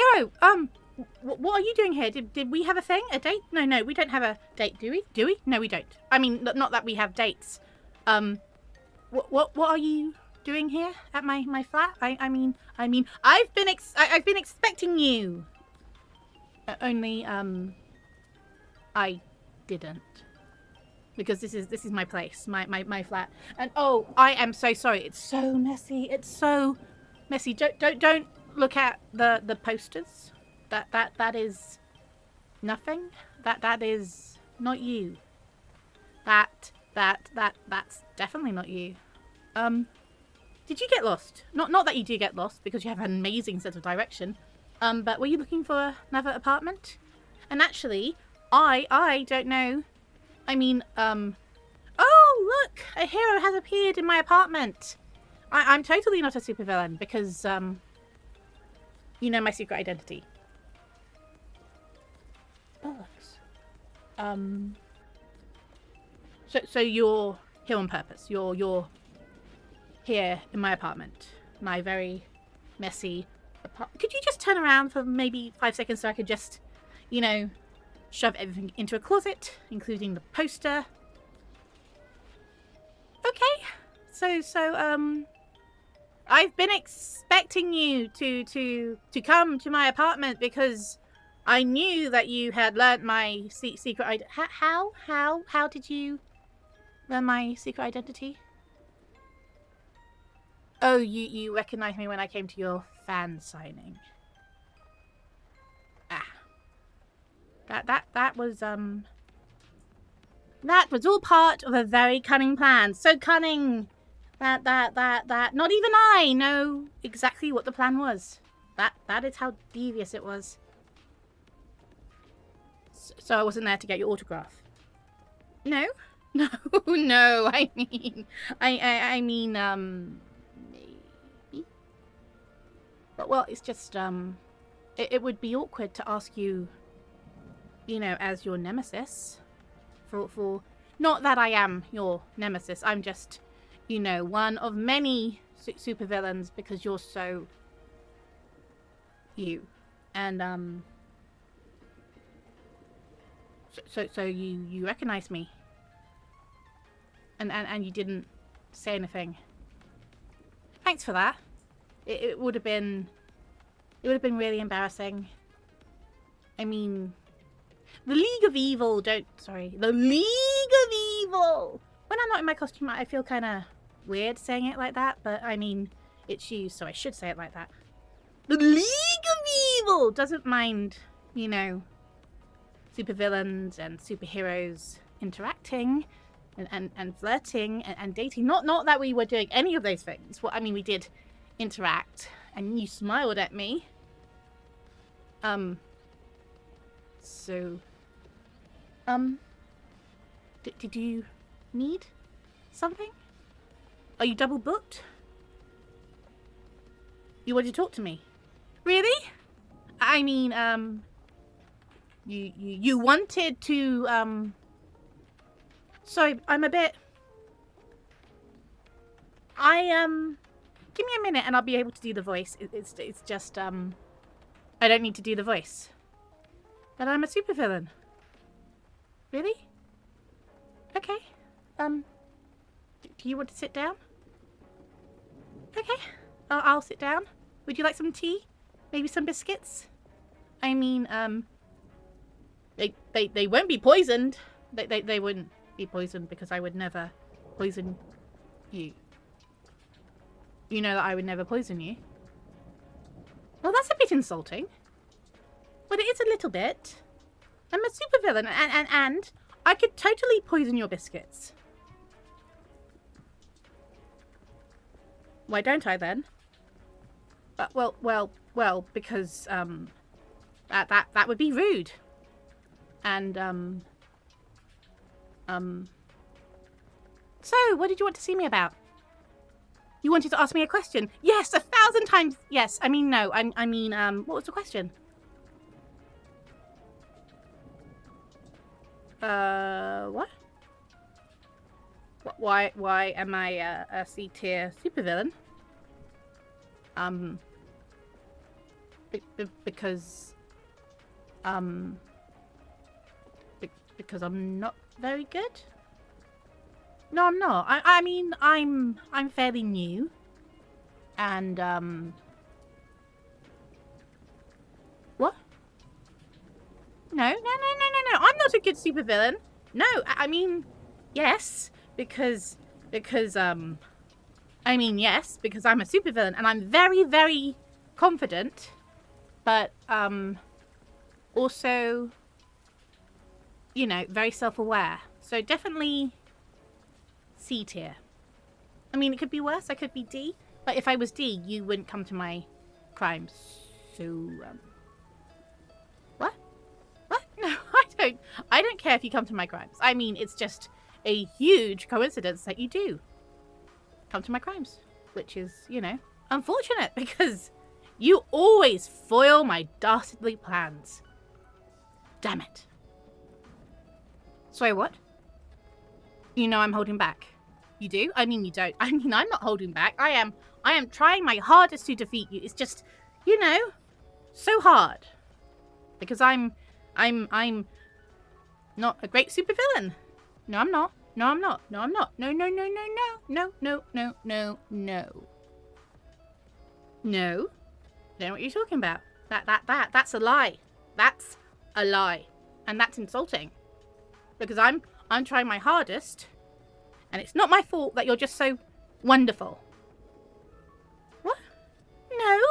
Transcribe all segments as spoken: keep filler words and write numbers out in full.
Hero, um, w- what are you doing here? Did did we have a thing? A date? No, no, we don't have a date, do we? Do we? No, we don't. I mean, not that we have dates. Um, what what what are you doing here at my, my flat? I I mean, I mean, I've been ex- I, I've been expecting you. Uh, only, um, I didn't. Because this is this is my place, my, my, my flat. And oh, I am so sorry. It's so messy. It's so messy. Don't don't don't look at the, the posters. That that that is nothing. That that is not you. That that that that's definitely not you. Um did you get lost? Not not that you do get lost, because you have an amazing sense of direction. Um, but were you looking for another apartment? And actually, I I don't know. I mean, um, oh, look, a hero has appeared in my apartment. I, I'm totally not a supervillain because, um, you know my secret identity. Bollocks. Um, so, so you're here on purpose. You're, you're here in my apartment. My very messy apartment. Could you just turn around for maybe five seconds so I could just, you know, shove everything into a closet, including the poster. Okay. So, so, um... I've been expecting you to, to, to come to my apartment because I knew that you had learnt my se- secret identity. How? How? How did you learn my secret identity? Oh, you, you recognized me when I came to your fan signing. Ah. That, that, that was, um... That was all part of a very cunning plan. So cunning that, that, that, that not even I know exactly what the plan was. That, that is how devious it was. So, so I wasn't there to get your autograph. No? No, no, I mean... I, I, I mean, um... Maybe? But, well, it's just, um... It, it would be awkward to ask you... You know, as your nemesis, for, for, not that I am your nemesis, I'm just, you know, one of many su- supervillains because you're so, you, and, um, so, so, so you, you recognize me, and, and, and you didn't say anything. Thanks for that. It, it would have been, it would have been really embarrassing. I mean... The League of Evil don't... Sorry. The League of Evil! When I'm not in my costume, I feel kind of weird saying it like that. But, I mean, it's you, so I should say it like that. The League of Evil doesn't mind, you know, supervillains and superheroes interacting and, and, and flirting and, and dating. Not not that we were doing any of those things. Well, I mean, we did interact. And you smiled at me. Um... So, um, d- did you need something? Are you double booked? You wanted to talk to me? Really? I mean, um, you, you, you wanted to, um, sorry, I'm a bit, I, um, give me a minute and I'll be able to do the voice. It, it's, it's just, um, I don't need to do the voice. But I'm a supervillain. Really? Okay. Um, do you want to sit down? Okay. I'll, I'll sit down. Would you like some tea? Maybe some biscuits? I mean, um, they, they, they won't be poisoned. They, they, they wouldn't be poisoned because I would never poison you. You know that I would never poison you. Well, that's a bit insulting. But it is a little bit. I'm a supervillain, and, and, and I could totally poison your biscuits. Why don't I, then? Uh, well, well, well, because, um, that, that, that would be rude. And, um, um, so, what did you want to see me about? You wanted to ask me a question? Yes, a thousand times yes. I mean, no, I, I mean, um, what was the question? Uh, what? Why, why am I a, a C-tier supervillain? Um, Be- be- because, um, be- because I'm not very good. No, I'm not. I, I mean, I'm, I'm fairly new, and um, what? No, no, no, no, no, no. I'm not a good supervillain. No, I, I mean, yes, because, because um, I mean, yes, because I'm a supervillain, and I'm very, very confident. But, um, also, you know, very self-aware. So definitely C tier. I mean, it could be worse. I could be D. But if I was D, you wouldn't come to my crimes. So, um... What? What? No, I don't. I don't care if you come to my crimes. I mean, it's just a huge coincidence that you do come to my crimes. Which is, you know, unfortunate because... you always foil my dastardly plans. Damn it. Sorry, what? You know I'm holding back. You do? I mean, you don't. I mean, I'm not holding back. I am I am trying my hardest to defeat you. It's just, you know, so hard. Because I'm, I'm, I'm not a great supervillain. No, I'm not. No, I'm not. No, I'm not. No, no, no, no, no. No, no, no, no, no. No. I don't know what you're talking about. That, that, that, that's a lie. That's a lie. And that's insulting. Because I'm, I'm trying my hardest. And it's not my fault that you're just so wonderful. What? No.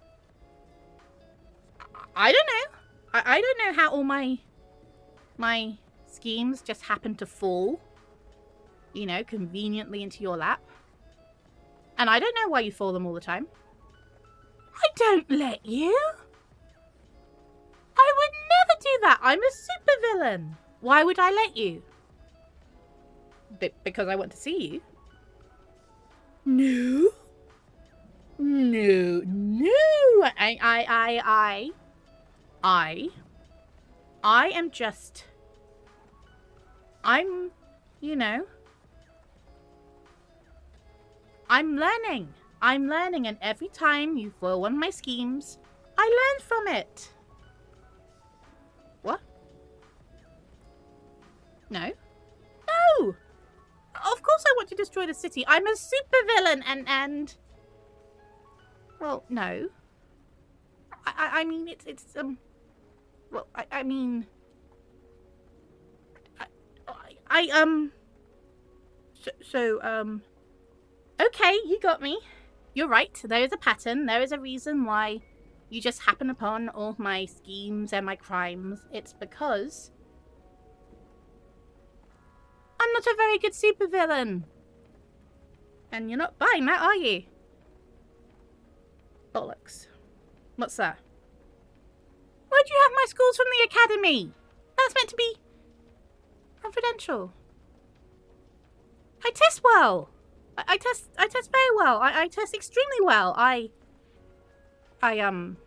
I don't know. I, I don't know how all my, my schemes just happen to fall, you know, conveniently into your lap. And I don't know why you fall them all the time. I don't let you. I would never do that. I'm a supervillain. Why would I let you? Be- because I want to see you. No. No. No. I, I, I, I, I, I am just, I'm, you know, I'm learning. I'm learning, and every time you foil one of my schemes, I learn from it. What? No. No! Of course I want to destroy the city. I'm a supervillain, and, and... Well, no. I, I, I mean, it's, it's, um... Well, I, I mean... I, I, I um... So, so, um... Okay, you got me. You're right, there is a pattern, there is a reason why you just happen upon all my schemes and my crimes. It's because I'm not a very good supervillain. And you're not buying that, are you? Bollocks. What's that? Where'd you have my scores from the academy? That's meant to be confidential. I test well. I, I test I test very well. I, I test extremely well. I I um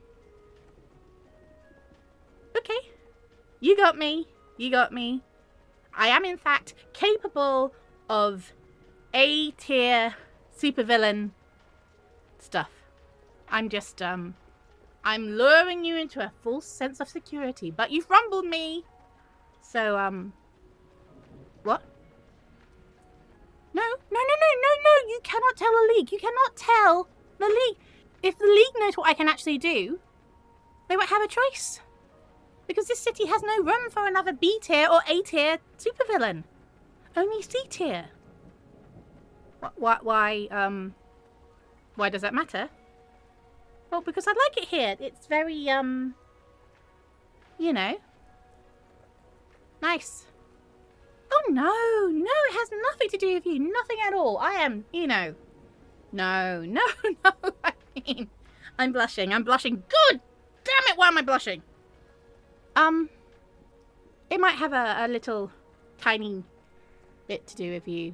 Okay. You got me. You got me. I am in fact capable of A tier supervillain stuff. I'm just um I'm luring you into a false sense of security, but you've rumbled me. So um what? No, no, no, no, no, no, you cannot tell the League. You cannot tell the League. If the League knows what I can actually do, they won't have a choice. Because this city has no room for another B tier or A tier supervillain. Only C tier. Why, why, um, why does that matter? Well, because I like it here. It's very, um, you know, nice. Oh, no, no, it has nothing to do with you. Nothing at all. I am, you know, no, no, no. I mean, I'm blushing. I'm blushing. Good damn it, why am I blushing? Um, it might have a, a little tiny bit to do with you.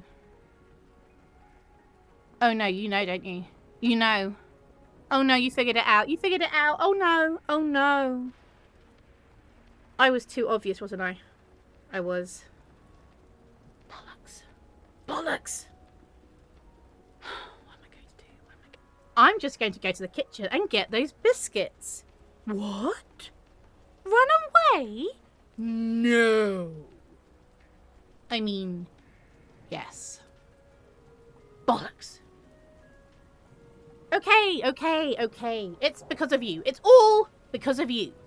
Oh, no, you know, don't you? You know. Oh, no, you figured it out. You figured it out. Oh, no. Oh, no. I was too obvious, wasn't I? I was. Bollocks. Bollocks. What am I going to do? What am I going to... I'm just going to go to the kitchen and get those biscuits. What? Run away? No. I mean, yes. Bollocks. Okay, okay, okay. It's because of you. It's all because of you.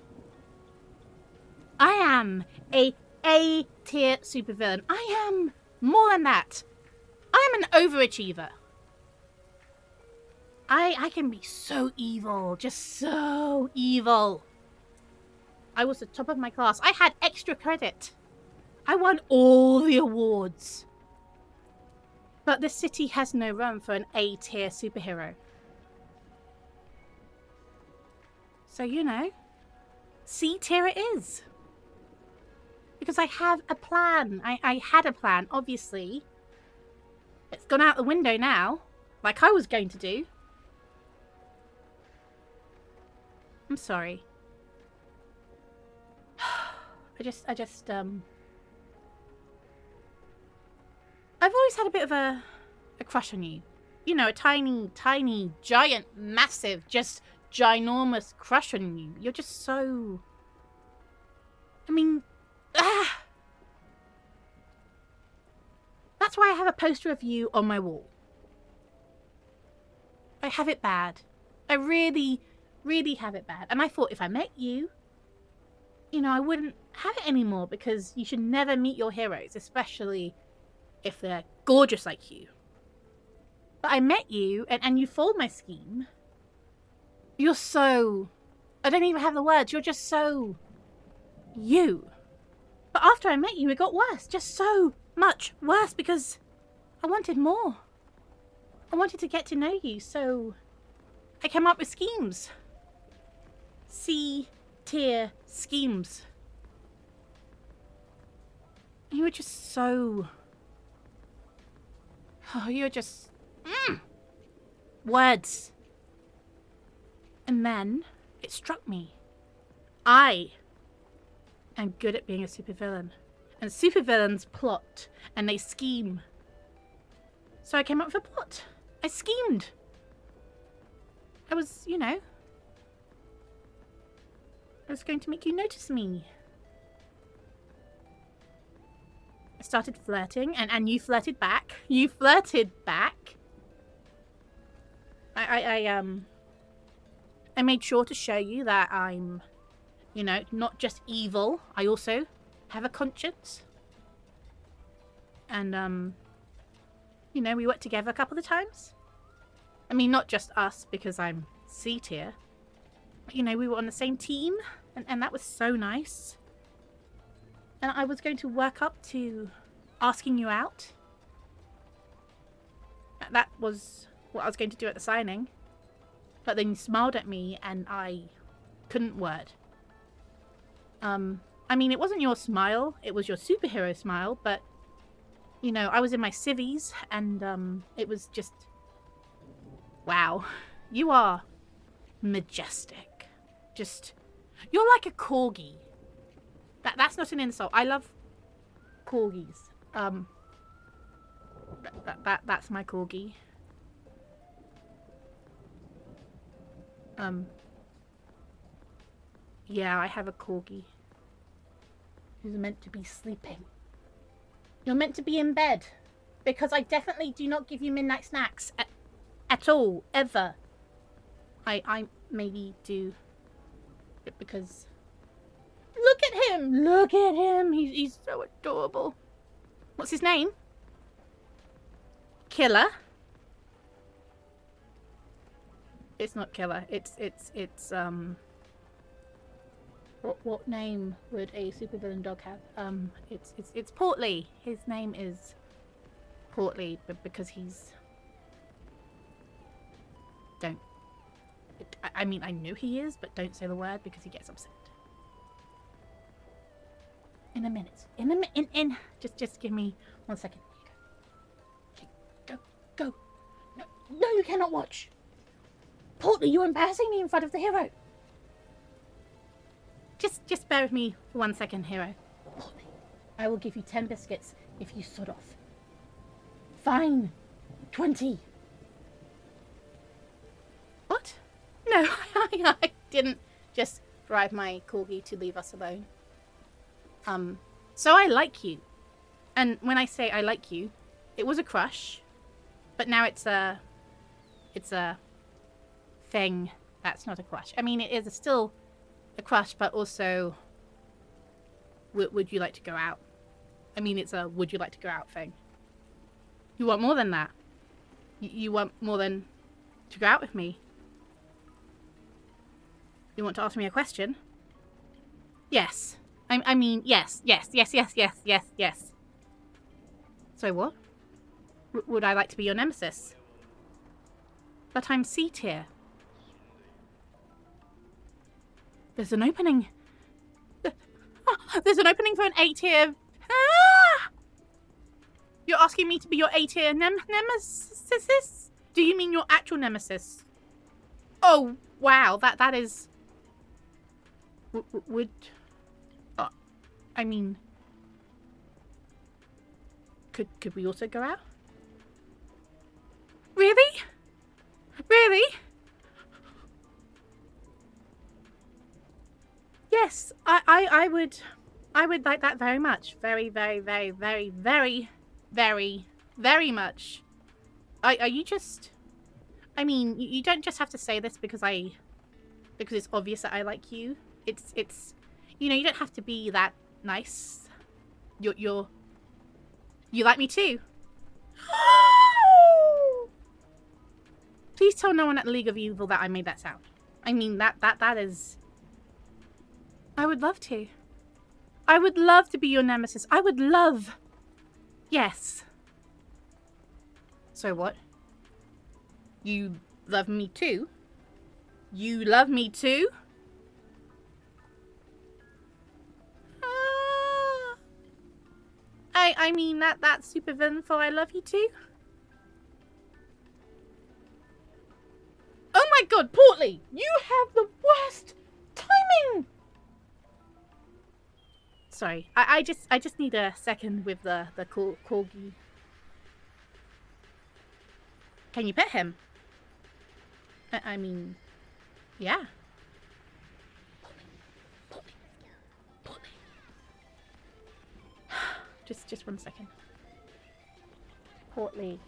I am a A-tier supervillain. I am more than that. I am an overachiever. I I can be so evil. Just so evil. I was the top of my class. I had extra credit. I won all the awards. But the city has no room for an A-tier superhero. So, you know, C-tier it is. Because I have a plan. I, I had a plan, obviously. It's gone out the window now, like I was going to do. I'm sorry. I just, I just, um... I've always had a bit of a, a crush on you. You know, a tiny, tiny, giant, massive, just ginormous crush on you. You're just so... I mean... Ah! That's why I have a poster of you on my wall. I have it bad. I really, really have it bad. And I thought if I met you, you know, I wouldn't have it anymore because you should never meet your heroes, especially if they're gorgeous like you. But I met you and, and you fooled my scheme. You're so... I don't even have the words. You're just so... you. But after I met you, it got worse. Just so much worse because I wanted more. I wanted to get to know you, so I came up with schemes. C-tier schemes. You were just so... Oh, you were just... Mm. Words. And then it struck me. I am good at being a supervillain. And supervillains plot and they scheme. So I came up with a plot. I schemed. I was, you know... I was going to make you notice me. I started flirting, and, and you flirted back. You flirted back. I, I, I, um... I made sure to show you that I'm, you know, not just evil. I also have a conscience. And, um... you know, we worked together a couple of times. I mean, not just us, because I'm C-tier. But, you know, we were on the same team, and, and that was so nice. And I was going to work up to asking you out. That was what I was going to do at the signing. But then you smiled at me, and I couldn't word. Um, I mean, it wasn't your smile, it was your superhero smile, but... You know, I was in my civvies, and um, it was just... Wow. You are majestic. Just... You're like a corgi. That That's not an insult. I love corgis. Um, that, that, that That's my corgi. Um, yeah, I have a corgi. Who's meant to be sleeping. You're meant to be in bed. Because I definitely do not give you midnight snacks. At, at all. Ever. I, I maybe do. Because... Look at him! Look at him! He's, he's so adorable. What's his name? Killer? It's not Killer. It's, it's, it's, um... What, what name would a supervillain dog have? Um, it's, it's, it's Portly. His name is Portly, but because he's... Don't. I, I mean, I know he is, but don't say the word because he gets upset. In a minute. In a minute. In, in. Just, just give me one second. Here you go. Okay, go, go. No, no, you cannot watch. Portly, you're embarrassing me in front of the hero. Just, just bear with me for one second, hero. Portly, I will give you ten biscuits if you sod off. Fine. Twenty. What? No, I, I didn't just bribe my corgi to leave us alone. Um, so I like you. And when I say I like you, it was a crush, but now it's a, it's a thing that's not a crush. I mean, it is still a crush, but also, w would you like to go out? I mean, it's a would you like to go out thing. You want more than that. Y you want more than to go out with me. You want to ask me a question? Yes. I, I mean, yes, yes, yes, yes, yes, yes, yes. So what? W would I like to be your nemesis? But I'm C tier. There's an opening. Oh, there's an opening for an A tier. Ah! You're asking me to be your A tier nem nemesis? Do you mean your actual nemesis? Oh, wow. That that is. W w would. Uh, I mean. Could could we also go out? Really? Really? Yes, I, I, I would, I would like that very much. Very, very, very, very, very, very, very much. Are, are you just, I mean, you, you don't just have to say this because I, because it's obvious that I like you. It's, it's, you know, you don't have to be that nice. You're, you're, you like me too. Please tell no one at the League of Evil that I made that sound. I mean, that, that, that is... I would love to. I would love to be your nemesis. I would love... Yes. So what? You love me too? You love me too? Uh, I, I mean, that, that's super villain for I love you too? Oh my god, Portly! You have the worst timing! Sorry, I, I just I just need a second with the, the cor corgi. Can you pet him? I, I mean, yeah. Portly, Portly. Just, just one second. Portly.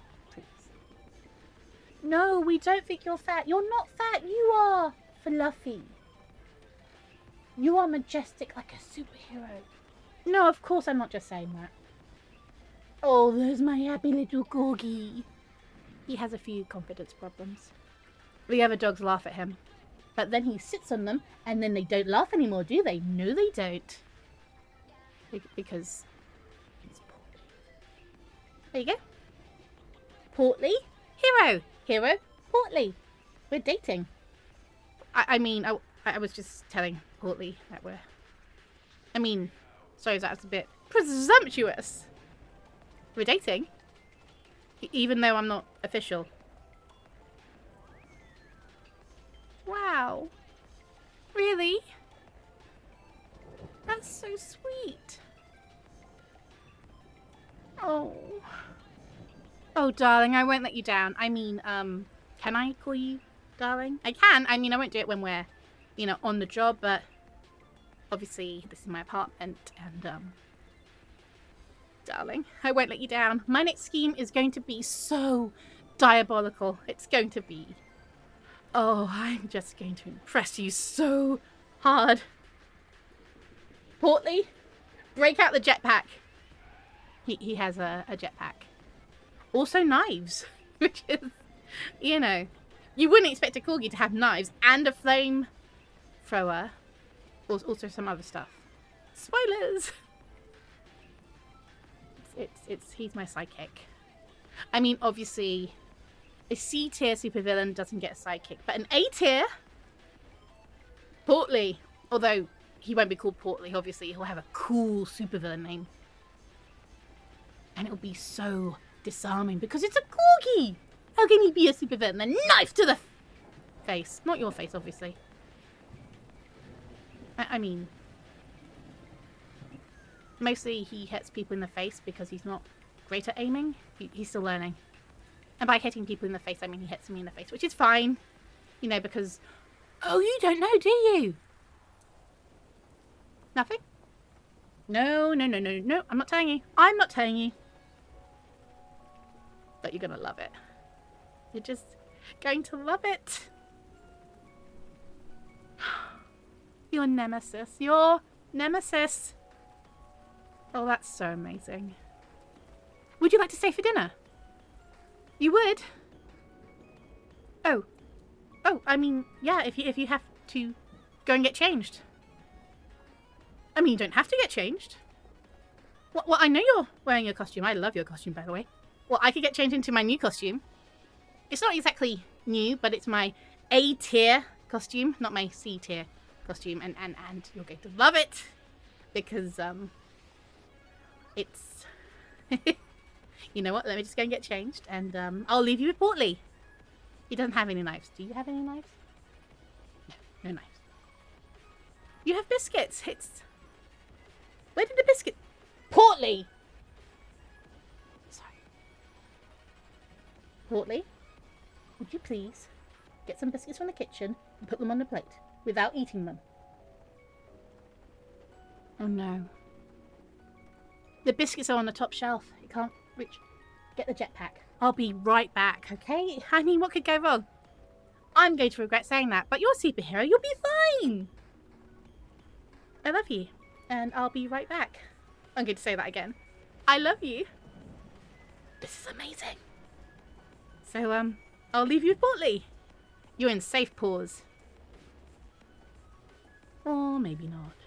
No, we don't think you're fat. You're not fat. You are fluffy. You are majestic like a superhero. No, of course I'm not just saying that. Oh, there's my happy little corgi. He has a few confidence problems. The other dogs laugh at him. But then he sits on them and then they don't laugh anymore, do they? No, they don't. Be because he's Portly. There you go. Portly. Hero. Hero, Portly. We're dating. I, I mean, I, I was just telling Portly that we're... I mean, sorry, that's a bit presumptuous. We're dating. E- even though I'm not official. Wow. Really? That's so sweet. Oh... Oh, darling, I won't let you down. I mean, um, can I call you darling? I can. I mean, I won't do it when we're, you know, on the job, but obviously this is my apartment and, um, darling, I won't let you down. My next scheme is going to be so diabolical. It's going to be, oh, I'm just going to impress you so hard. Portly, break out the jetpack. He, he has a, a jetpack. Also knives, which is, you know, you wouldn't expect a corgi to have knives and a flame thrower. Also some other stuff. Spoilers! It's, it's, it's he's my sidekick. I mean, obviously, a C tier supervillain doesn't get a sidekick, but an A tier, Portly, although he won't be called Portly, obviously, he'll have a cool supervillain name. And it'll be so disarming because it's a corgi. How can he be a supervillain? A knife to the face. Not your face, obviously. I, I mean, mostly he hits people in the face because he's not great at aiming. He, he's still learning. And by hitting people in the face, I mean he hits me in the face, which is fine. You know, because Oh, you don't know, do you? Nothing? No, no, no, no, no. I'm not telling you. I'm not telling you. But you're going to love it. You're just going to love it. Your nemesis. Your nemesis. Oh, that's so amazing. Would you like to stay for dinner? You would? Oh. Oh, I mean, yeah, if you, if you have to go and get changed. I mean, you don't have to get changed. Well, well, I know you're wearing your costume. I love your costume, by the way. Well, I could get changed into my new costume. It's not exactly new, but it's my A-tier costume, not my C-tier costume. And, and, and you're going to love it. Because, um, it's... You know what? Let me just go and get changed. And, um, I'll leave you with Portly. He doesn't have any knives. Do you have any knives? No, no knives. You have biscuits. It's... Where did the biscuit... Portly! Sorry. Portly, would you please get some biscuits from the kitchen and put them on the plate without eating them? Oh no. The biscuits are on the top shelf. It can't reach. Get the jetpack. I'll be right back, okay? I mean, what could go wrong? I'm going to regret saying that, but you're a superhero. You'll be fine. I love you, and I'll be right back. I'm going to say that again. I love you. This is amazing. So, um, I'll leave you with Portly. You're in safe paws. Or maybe not.